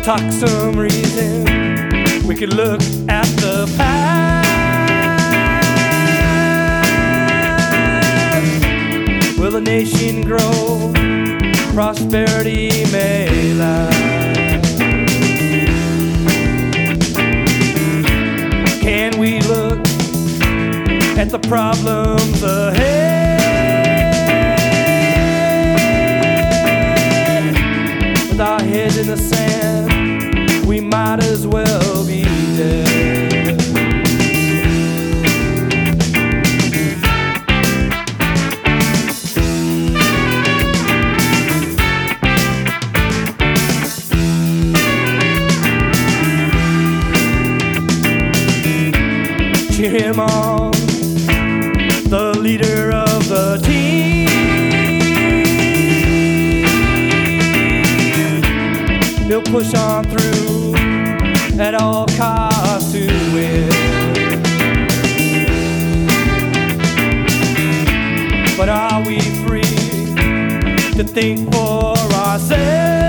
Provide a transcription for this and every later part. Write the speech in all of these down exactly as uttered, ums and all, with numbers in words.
talk some reason. We could look at the past. Will the nation grow? Prosperity may last. Can we look at the problems ahead? With our heads in the sand, we might as well be dead. Cheer him on, the leader of the team. He'll push on through at all costs to win. But are we free to think for ourselves?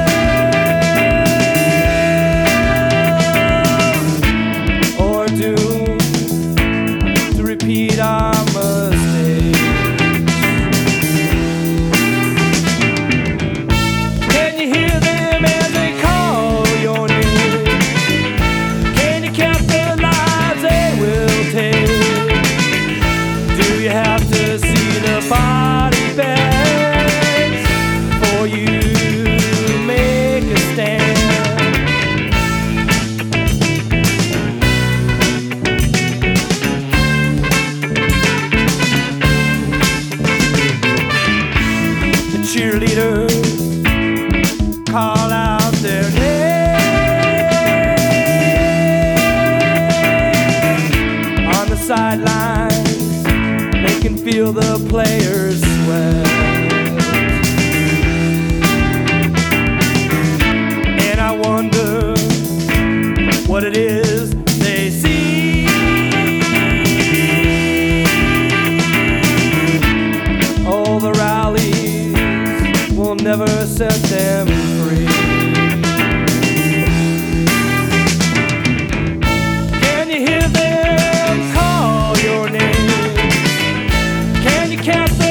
Or doomed to repeat our mistakes? Can you hear them as they call your name? Can you count the lives they will take? Do you have to see the body bags for you to make a stand? Cheerleaders call out their name on the sidelines. They can feel the players sweat, and I wonder what it is they see. All the rallies will never set them free. Can you hear them call your name? Can you count the